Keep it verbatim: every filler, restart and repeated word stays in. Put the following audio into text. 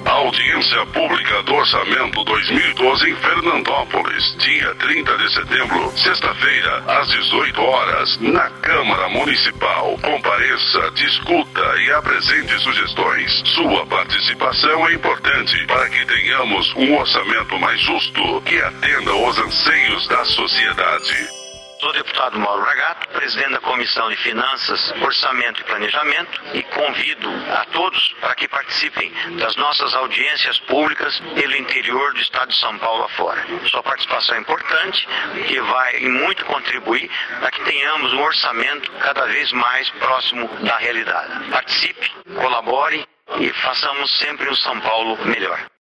A audiência pública do Orçamento dois mil e doze em Fernandópolis, dia trinta de setembro, sexta-feira, às dezoito horas, na Câmara Municipal. Compareça, discuta e apresente sugestões. Sua participação é importante para que tenhamos um orçamento mais justo que atenda aos anseios da sociedade. Sou o deputado Mauro Bragato, presidente da Comissão de Finanças, Orçamento e Planejamento, e convido a todos para que participem das nossas audiências públicas pelo interior do estado de São Paulo afora. Sua participação é importante, que vai muito contribuir para que tenhamos um orçamento cada vez mais próximo da realidade. Participe, colabore e façamos sempre um São Paulo melhor.